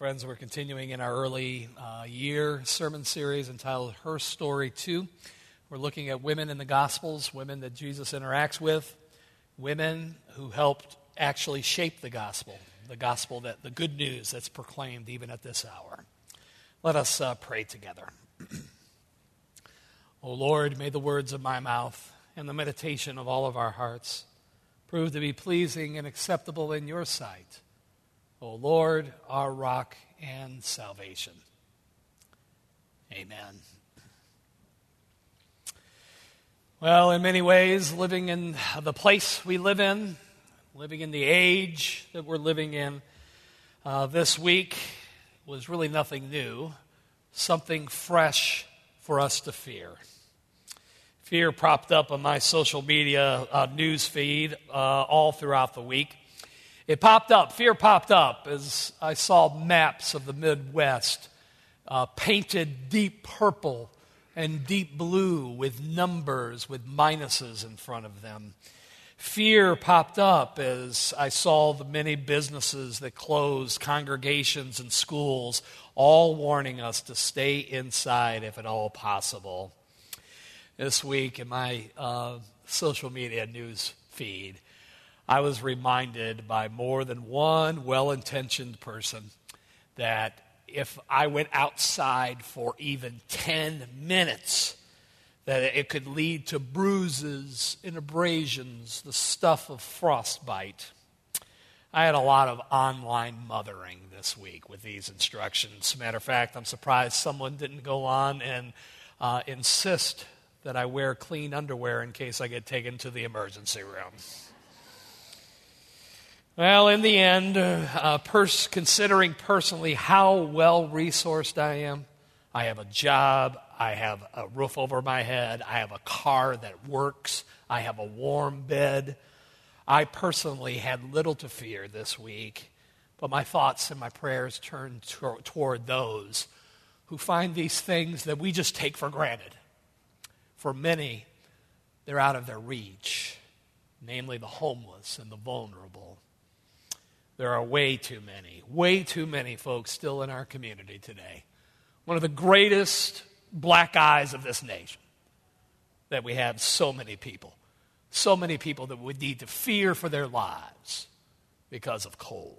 Friends, we're continuing in our early year sermon series entitled Her Story Too. We're looking at women in the Gospels, women that Jesus interacts with, women who helped actually shape the gospel that the good news that's proclaimed even at this hour. Let us pray together. O Lord, may the words of my mouth and the meditation of all of our hearts prove to be pleasing and acceptable in your sight, O Lord, our rock and salvation. Amen. Well, in many ways, living in the place we live in, living in the age that we're living in, this week was really nothing new, something fresh for us to fear. Fear propped up on my social media news feed all throughout the week. Fear popped up as I saw maps of the Midwest painted deep purple and deep blue with numbers with minuses in front of them. Fear popped up as I saw the many businesses that closed, congregations and schools, all warning us to stay inside if at all possible. This week in my social media news feed, I was reminded by more than one well-intentioned person that if I went outside for even 10 minutes, that it could lead to bruises and abrasions, the stuff of frostbite. I had a lot of online mothering this week with these instructions. Matter of fact, I'm surprised someone didn't go on and insist that I wear clean underwear in case I get taken to the emergency room. Well, in the end, considering personally how well-resourced I am, I have a job, I have a roof over my head, I have a car that works, I have a warm bed. I personally had little to fear this week, but my thoughts and my prayers turned toward those who find these things that we just take for granted. For many, they're out of their reach, namely the homeless and the vulnerable. There are way too many folks still in our community today. One of the greatest black eyes of this nation, that we have so many people that would need to fear for their lives because of cold.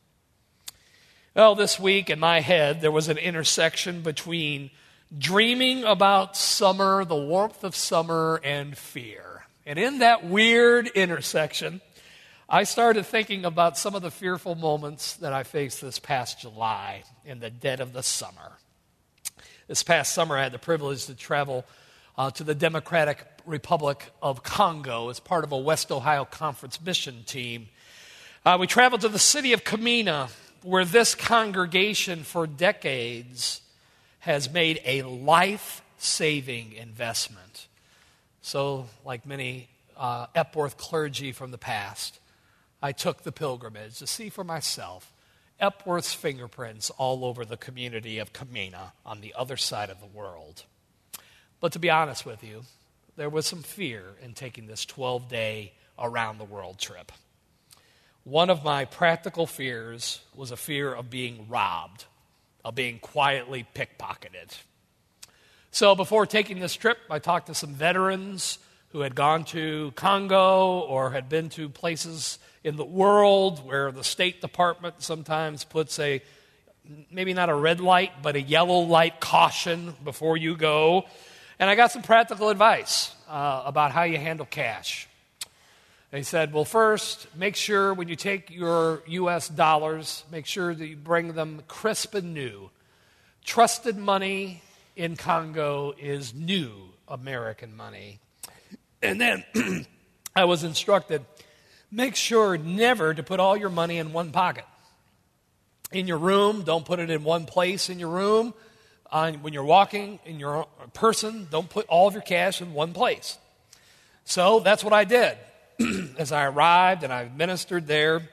Well, this week in my head, there was an intersection between dreaming about summer, the warmth of summer, and fear. And in that weird intersection, I started thinking about some of the fearful moments that I faced this past July in the dead of the summer. This past summer, I had the privilege to travel to the Democratic Republic of Congo as part of a West Ohio Conference mission team. We traveled to the city of Kamina, where this congregation for decades has made a life-saving investment. So, like many Epworth clergy from the past, I took the pilgrimage to see for myself Epworth's fingerprints all over the community of Kamina on the other side of the world. But to be honest with you, there was some fear in taking this 12-day around-the-world trip. One of my practical fears was a fear of being robbed, of being quietly pickpocketed. So before taking this trip, I talked to some veterans who had gone to Congo or had been to places in the world where the State Department sometimes puts maybe not a red light, but a yellow light caution before you go. And I got some practical advice about how you handle cash. They said, well, first, make sure when you take your U.S. dollars, make sure that you bring them crisp and new. Trusted money in Congo is new American money. And then I was instructed, make sure never to put all your money in one pocket. In your room, don't put it in one place in your room. When you're walking in your person, don't put all of your cash in one place. So that's what I did. As I arrived and I ministered there,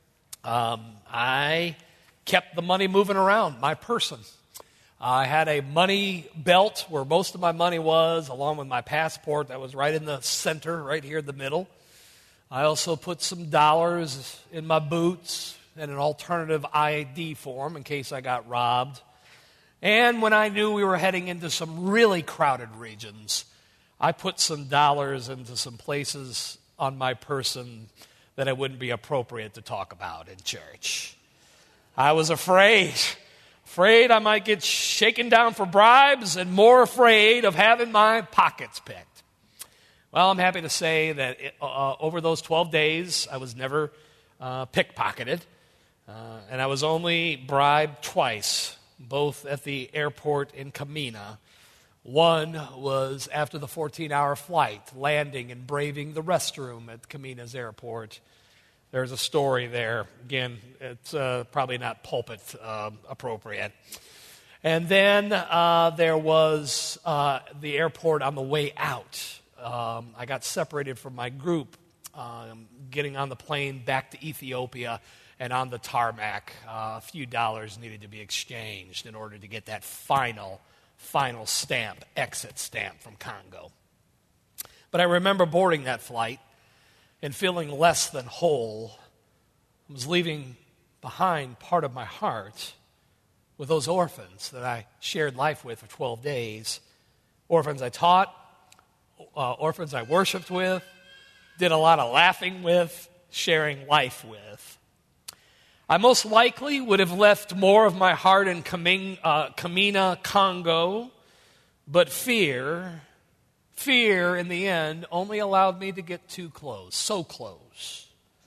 I kept the money moving around my person. I had a money belt where most of my money was, along with my passport that was right in the center, right here in the middle. I also put some dollars in my boots and an alternative ID form in case I got robbed. And when I knew we were heading into some really crowded regions, I put some dollars into some places on my person that it wouldn't be appropriate to talk about in church. I was afraid I might get shaken down for bribes, and more afraid of having my pockets picked. Well, I'm happy to say that over those 12 days, I was never pickpocketed, and I was only bribed twice, both at the airport in Camina. One was after the 14-hour flight, landing and braving the restroom at Camina's airport. There's a story there. Again, it's probably not pulpit appropriate. And then there was the airport on the way out. I got separated from my group, getting on the plane back to Ethiopia, and on the tarmac, a few dollars needed to be exchanged in order to get that final stamp, exit stamp from Congo. But I remember boarding that flight and feeling less than whole. I was leaving behind part of my heart with those orphans that I shared life with for 12 days. Orphans I taught, orphans I worshiped with, did a lot of laughing with, sharing life with. I most likely would have left more of my heart in Camina, Congo, but fear in the end only allowed me to get too close, so close.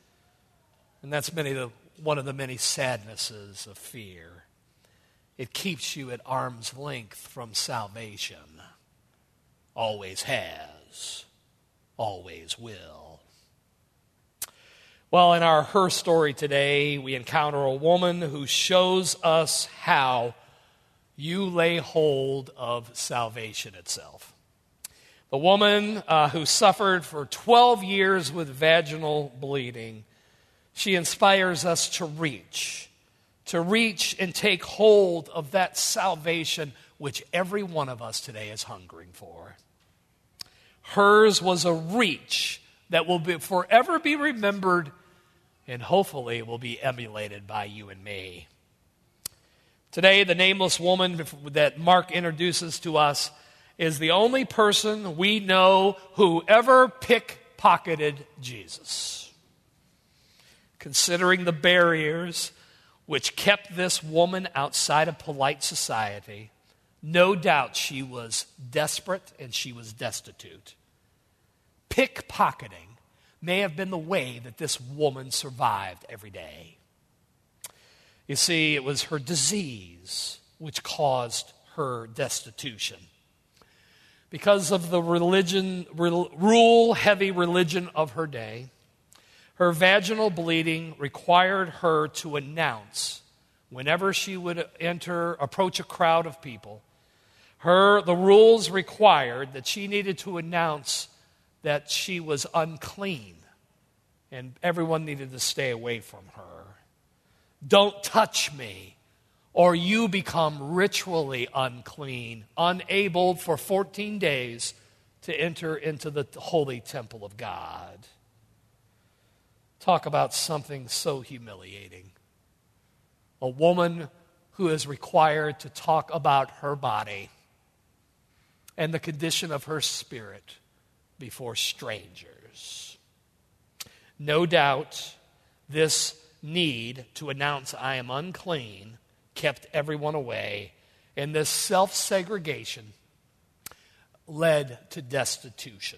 And that's one of the many sadnesses of fear. It keeps you at arm's length from salvation. Always has, always will. Well, in our Her Story today, we encounter a woman who shows us how you lay hold of salvation itself. The woman who suffered for 12 years with vaginal bleeding, she inspires us to reach and take hold of that salvation which every one of us today is hungering for. Hers was a reach that will forever be remembered and hopefully will be emulated by you and me. Today, the nameless woman that Mark introduces to us is the only person we know who ever pickpocketed Jesus. Considering the barriers which kept this woman outside of polite society, no doubt she was desperate and she was destitute. Pickpocketing may have been the way that this woman survived every day. You see, it was her disease which caused her destitution. Because of the rule-heavy religion of her day, her vaginal bleeding required her to announce whenever she would approach a crowd of people. The rules required that she needed to announce that she was unclean, and everyone needed to stay away from her. Don't touch me, or you become ritually unclean, unable for 14 days to enter into the holy temple of God. Talk about something so humiliating. A woman who is required to talk about her body and the condition of her spirit before strangers. No doubt, this need to announce I am unclean kept everyone away, and this self-segregation led to destitution.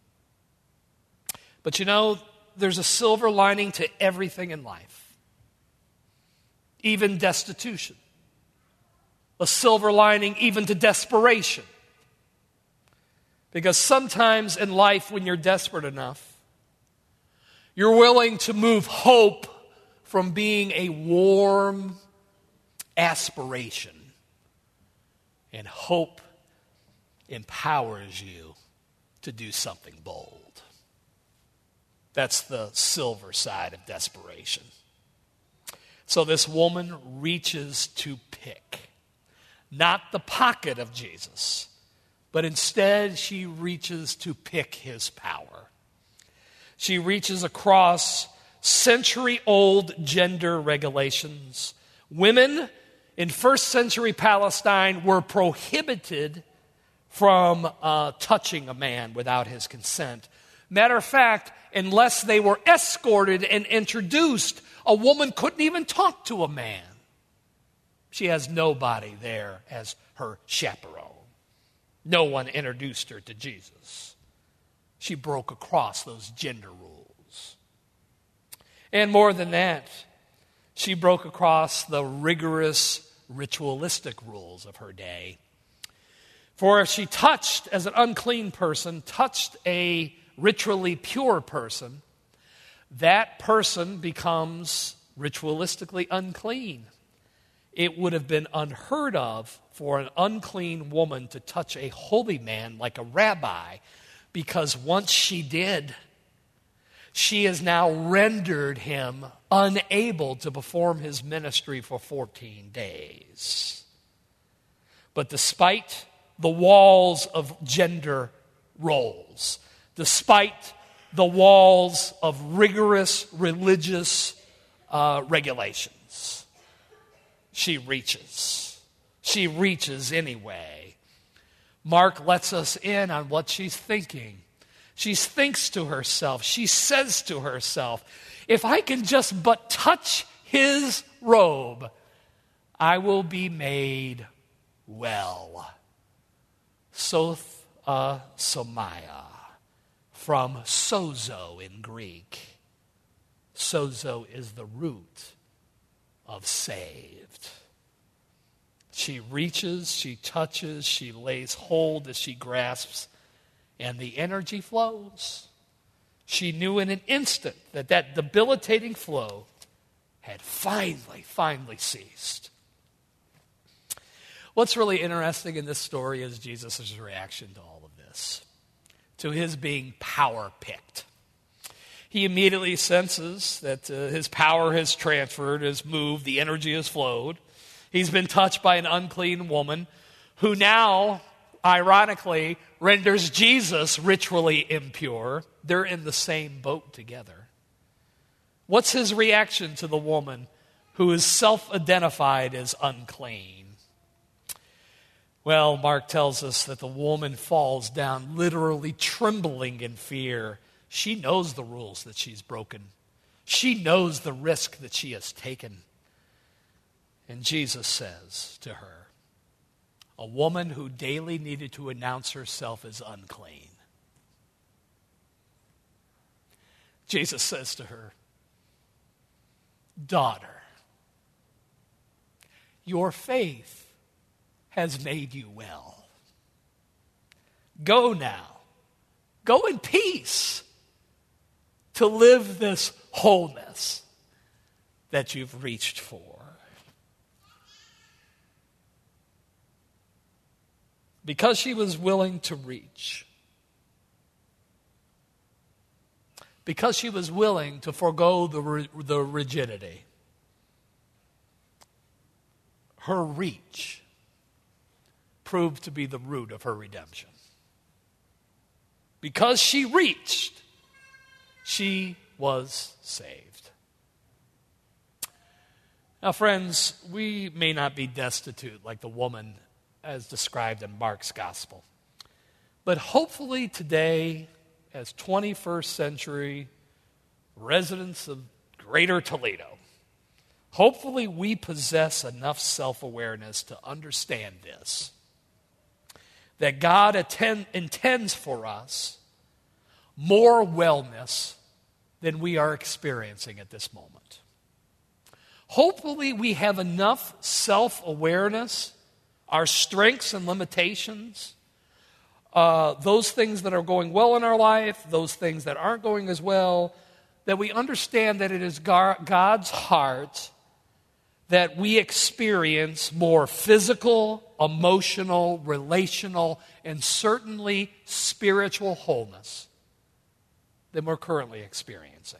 But you know, there's a silver lining to everything in life, even destitution. A silver lining even to desperation. Because sometimes in life, when you're desperate enough, you're willing to move hope from being a warm aspiration. And hope empowers you to do something bold. That's the silver side of desperation. So this woman reaches to pick, not the pocket of Jesus, but instead she reaches to pick his power. She reaches across century-old gender regulations. Women in first century Palestine were prohibited from touching a man without his consent. Matter of fact, unless they were escorted and introduced, a woman couldn't even talk to a man. She has nobody there as her chaperone. No one introduced her to Jesus. She broke across those gender rules. And more than that, she broke across the rigorous ritualistic rules of her day. For if she touched, as an unclean person, touched a ritually pure person, that person becomes ritualistically unclean. It would have been unheard of for an unclean woman to touch a holy man like a rabbi, because once she did, she has now rendered him unable to perform his ministry for 14 days. But despite the walls of gender roles, despite the walls of rigorous religious regulations, she reaches. She reaches anyway. Mark lets us in on what she's thinking. She thinks to herself, she says to herself, if I can just but touch his robe, I will be made well. Soth somaya, from sozo in Greek. Sozo is the root of saved. She reaches, she touches, she lays hold as she grasps, and the energy flows. She knew in an instant that debilitating flow had finally ceased. What's really interesting in this story is Jesus' reaction to all of this, to his being power-picked. He immediately senses that his power has transferred, has moved, the energy has flowed. He's been touched by an unclean woman who now, ironically, renders Jesus ritually impure. They're in the same boat together. What's his reaction to the woman who is self-identified as unclean? Well, Mark tells us that the woman falls down literally trembling in fear. She knows the rules that she's broken. She knows the risk that she has taken. And Jesus says to her, a woman who daily needed to announce herself as unclean, Jesus says to her, daughter, your faith has made you well. Go now. Go in peace to live this wholeness that you've reached for. Because she was willing to reach. Because she was willing to forego the rigidity. Her reach proved to be the root of her redemption. Because she reached, she was saved. Now, friends, we may not be destitute like the woman as described in Mark's gospel. But hopefully today, as 21st century residents of Greater Toledo, hopefully we possess enough self-awareness to understand this, that God intends for us more wellness than we are experiencing at this moment. Hopefully we have enough self-awareness, our strengths and limitations, those things that are going well in our life, those things that aren't going as well, that we understand that it is God's heart that we experience more physical, emotional, relational, and certainly spiritual wholeness than we're currently experiencing.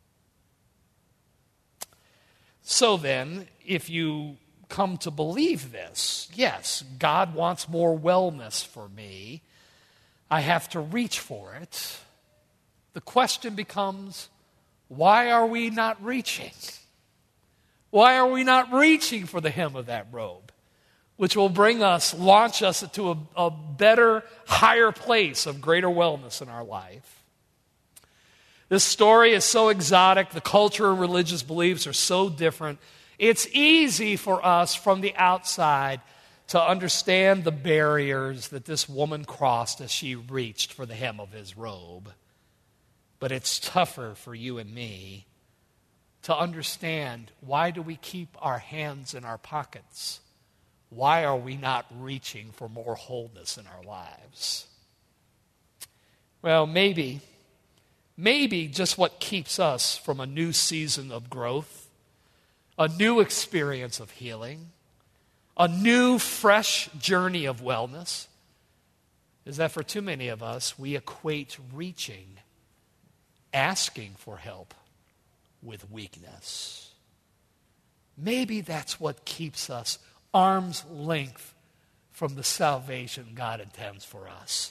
So then, if you come to believe this, yes, God wants more wellness for me. I have to reach for it. The question becomes, why are we not reaching? Why are we not reaching for the hem of that robe, which will launch us into a better, higher place of greater wellness in our life? This story is so exotic. The culture and religious beliefs are so different. It's easy for us from the outside to understand the barriers that this woman crossed as she reached for the hem of his robe. But it's tougher for you and me to understand, why do we keep our hands in our pockets? Why are we not reaching for more wholeness in our lives? Well, maybe just what keeps us from a new season of growth, a new experience of healing, a new, fresh journey of wellness, is that for too many of us, we equate reaching, asking for help, with weakness. Maybe that's what keeps us arm's length from the salvation God intends for us.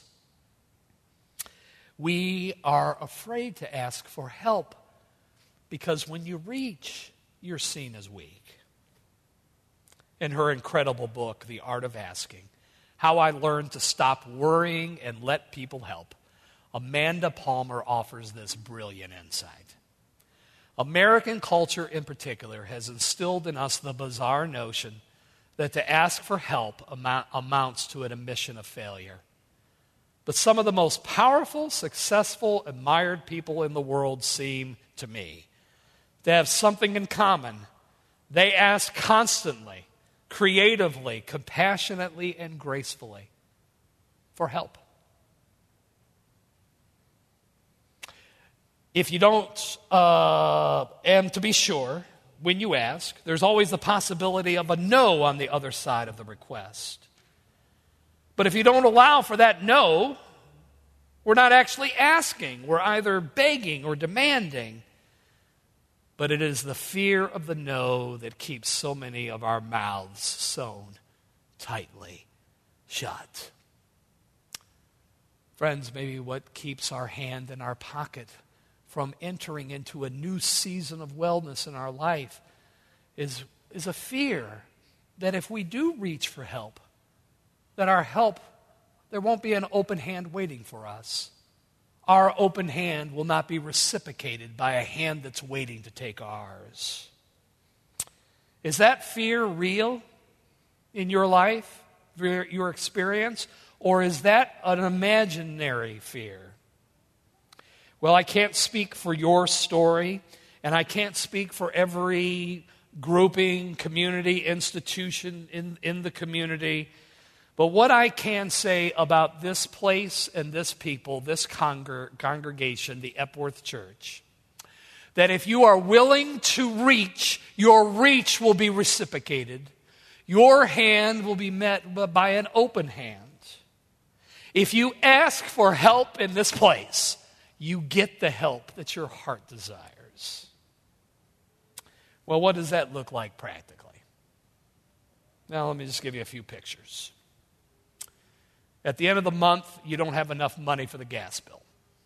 We are afraid to ask for help because when you reach, you're seen as weak. In her incredible book, The Art of Asking, How I Learned to Stop Worrying and Let People Help, Amanda Palmer offers this brilliant insight. American culture in particular has instilled in us the bizarre notion that to ask for help amounts to an admission of failure. But some of the most powerful, successful, admired people in the world seem, to me, to have something in common. They ask constantly, creatively, compassionately, and gracefully for help. If you don't, and to be sure, when you ask, there's always the possibility of a no on the other side of the request. But if you don't allow for that no, we're not actually asking. We're either begging or demanding. But it is the fear of the no that keeps so many of our mouths sewn tightly shut. Friends, maybe what keeps our hand in our pocket from entering into a new season of wellness in our life is a fear that if we do reach for help, that our help, there won't be an open hand waiting for us. Our open hand will not be reciprocated by a hand that's waiting to take ours. Is that fear real in your life, your experience, or is that an imaginary fear? Well, I can't speak for your story, and I can't speak for every grouping, community, institution in the community. But what I can say about this place and this people, this congregation, the Epworth Church, that if you are willing to reach, your reach will be reciprocated. Your hand will be met by an open hand. If you ask for help in this place, you get the help that your heart desires. Well, what does that look like practically? Now, let me just give you a few pictures. At the end of the month, you don't have enough money for the gas bill.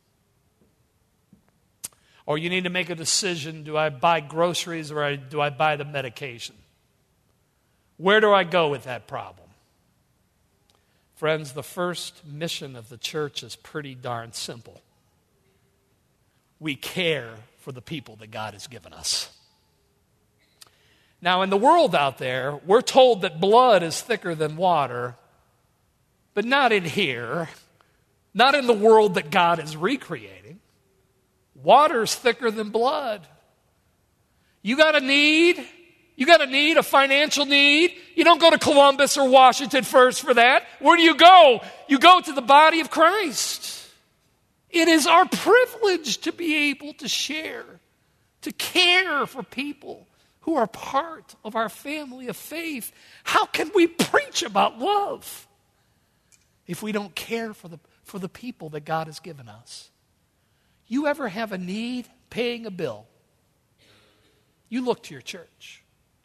Or you need to make a decision, do I buy groceries or do I buy the medication? Where do I go with that problem? Friends, the first mission of the church is pretty darn simple. We care for the people that God has given us. Now, in the world out there, we're told that blood is thicker than water, but not in here, not in the world that God is recreating. Water's thicker than blood. You got a need, a financial need. You don't go to Columbus or Washington first for that. Where do you go? You go to the body of Christ. It is our privilege to be able to share, to care for people who are part of our family of faith. How can we preach about love if we don't care for the people that God has given us? You ever have a need paying a bill? You look to your church.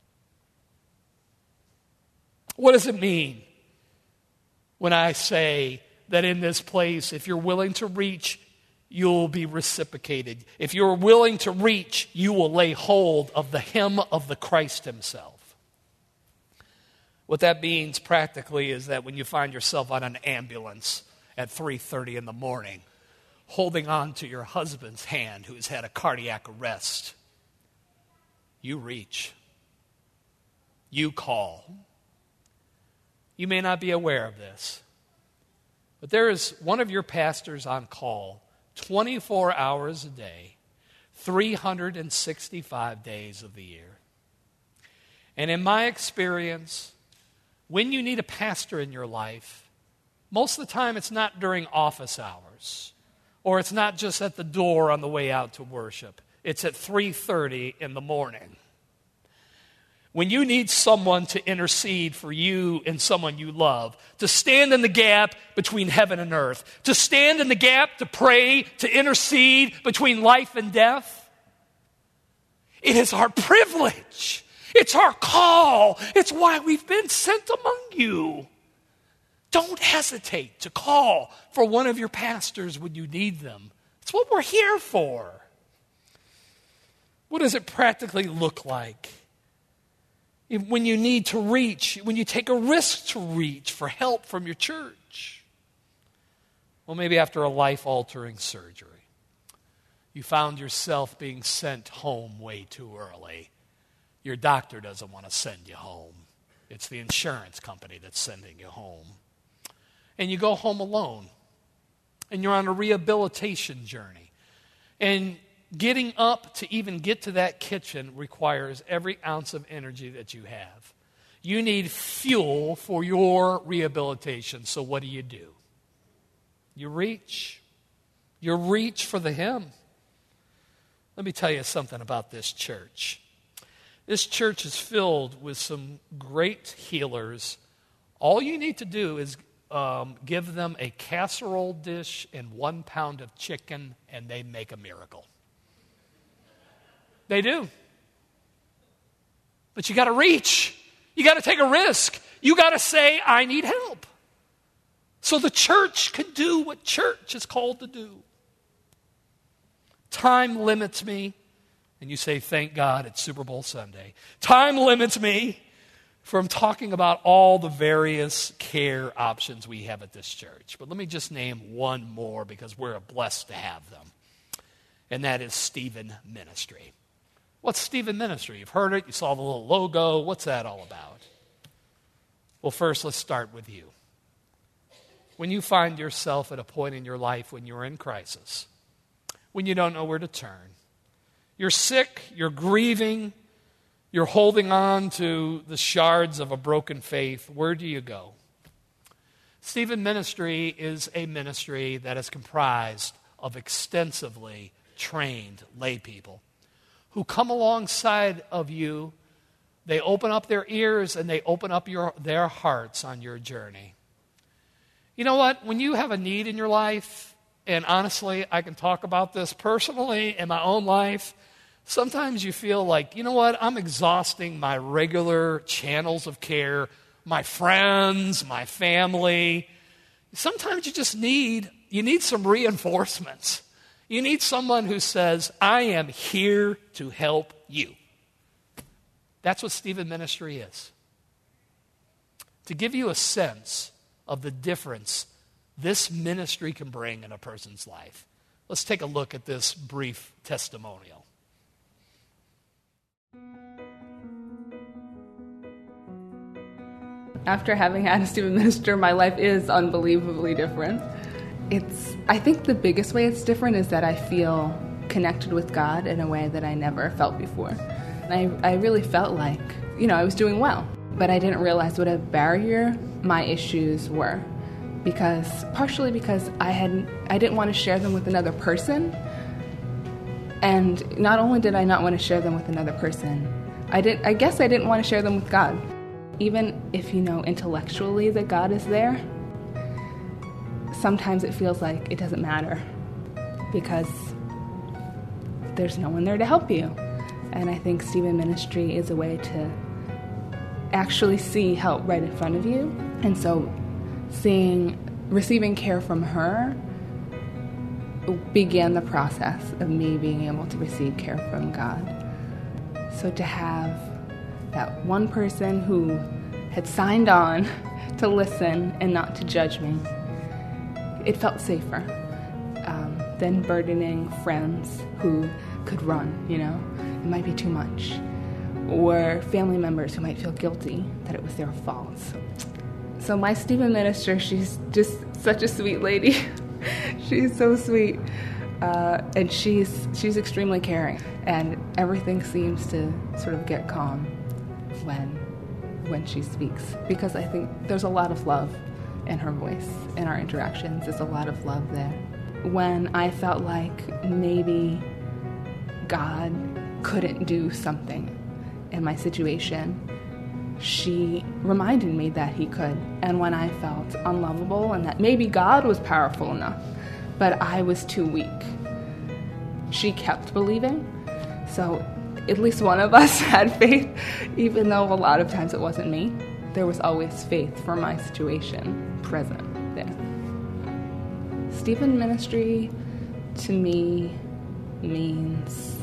What does it mean when I say that in this place, if you're willing to reach, you'll be reciprocated. If you're willing to reach, you will lay hold of the hem of the Christ himself. What that means practically is that when you find yourself on an ambulance at 3:30 in the morning, holding on to your husband's hand who's had a cardiac arrest, you reach. You call. You may not be aware of this, but there is one of your pastors on call 24 hours a day, 365 days of the year. And in my experience, when you need a pastor in your life, most of the time it's not during office hours, or it's not just at the door on the way out to worship. It's at 3:30 in the morning. When you need someone to intercede for you and someone you love, to stand in the gap between heaven and earth, to stand in the gap to pray, to intercede between life and death, it is our privilege. It's our call. It's why we've been sent among you. Don't hesitate to call for one of your pastors when you need them. It's what we're here for. What does it practically look like? When you need to reach, when you take a risk to reach for help from your church. Well, maybe after a life-altering surgery, you found yourself being sent home way too early. Your doctor doesn't want to send you home. It's the insurance company that's sending you home. And you go home alone. And you're on a rehabilitation journey. And getting up to even get to that kitchen requires every ounce of energy that you have. You need fuel for your rehabilitation. So what do? You reach. You reach for the hem. Let me tell you something about this church. This church is filled with some great healers. All you need to do is give them a casserole dish and 1 pound of chicken, and they make a miracle. They do. But you got to reach. You got to take a risk. You got to say, I need help. So the church can do what church is called to do. Time limits me. And you say, thank God it's Super Bowl Sunday. Time limits me from talking about all the various care options we have at this church. But let me just name one more because we're blessed to have them. And that is Stephen Ministry. What's Stephen Ministry? You've heard it. You saw the little logo. What's that all about? Well, first, let's start with you. When you find yourself at a point in your life when you're in crisis, when you don't know where to turn, you're sick, you're grieving, you're holding on to the shards of a broken faith, where do you go? Stephen Ministry is a ministry that is comprised of extensively trained lay people who come alongside of you. They open up their ears and they open up their hearts on your journey. You know what? When you have a need in your life, and honestly, I can talk about this personally in my own life, sometimes you feel like, you know what? I'm exhausting my regular channels of care, my friends, my family. Sometimes you just need some reinforcements. You need someone who says, I am here to help you. That's what Stephen Ministry is. To give you a sense of the difference this ministry can bring in a person's life, let's take a look at this brief testimonial. After having had a Stephen Minister, my life is unbelievably different. I think the biggest way it's different is that I feel connected with God in a way that I never felt before. And I really felt like, I was doing well, but I didn't realize what a barrier my issues were. Partially because I didn't want to share them with another person. And not only did I not want to share them with another person, I guess I didn't want to share them with God. Even if you know intellectually that God is there, sometimes it feels like it doesn't matter because there's no one there to help you. And I think Stephen Ministry is a way to actually see help right in front of you. And so receiving care from her began the process of me being able to receive care from God. So to have that one person who had signed on to listen and not to judge me, it felt safer than burdening friends who could run, it might be too much, or family members who might feel guilty that it was their fault. So my Stephen minister, she's just such a sweet lady. She's so sweet, and she's extremely caring, and everything seems to sort of get calm when she speaks, because I think there's a lot of love in her voice, in our interactions. There's a lot of love there. When I felt like maybe God couldn't do something in my situation, she reminded me that he could. And when I felt unlovable and that maybe God was powerful enough, but I was too weak, she kept believing. So at least one of us had faith, even though a lot of times it wasn't me. There was always faith for my situation present there. Stephen ministry to me means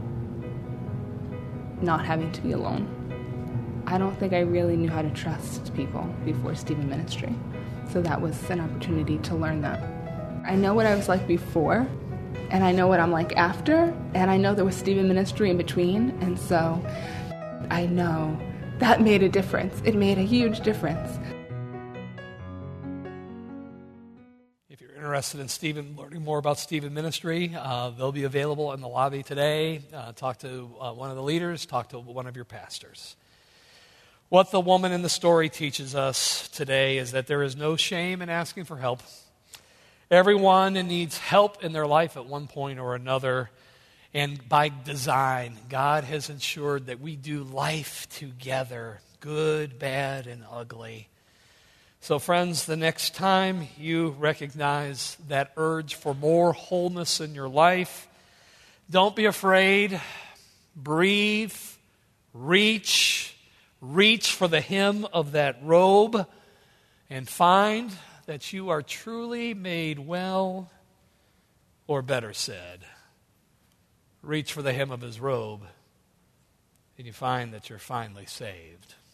not having to be alone. I don't think I really knew how to trust people before Stephen ministry, so that was an opportunity to learn that. I know what I was like before, and I know what I'm like after, and I know there was Stephen ministry in between, and so I know that made a difference. It made a huge difference. If you're interested in learning more about Stephen ministry, they'll be available in the lobby today. Talk to one of the leaders, talk to one of your pastors. What the woman in the story teaches us today is that there is no shame in asking for help. Everyone needs help in their life at one point or another. And by design, God has ensured that we do life together, good, bad, and ugly. So friends, the next time you recognize that urge for more wholeness in your life, don't be afraid. Breathe, reach for the hem of that robe, and find that you are truly made well, or better said, reach for the hem of his robe, and you find that you're finally saved.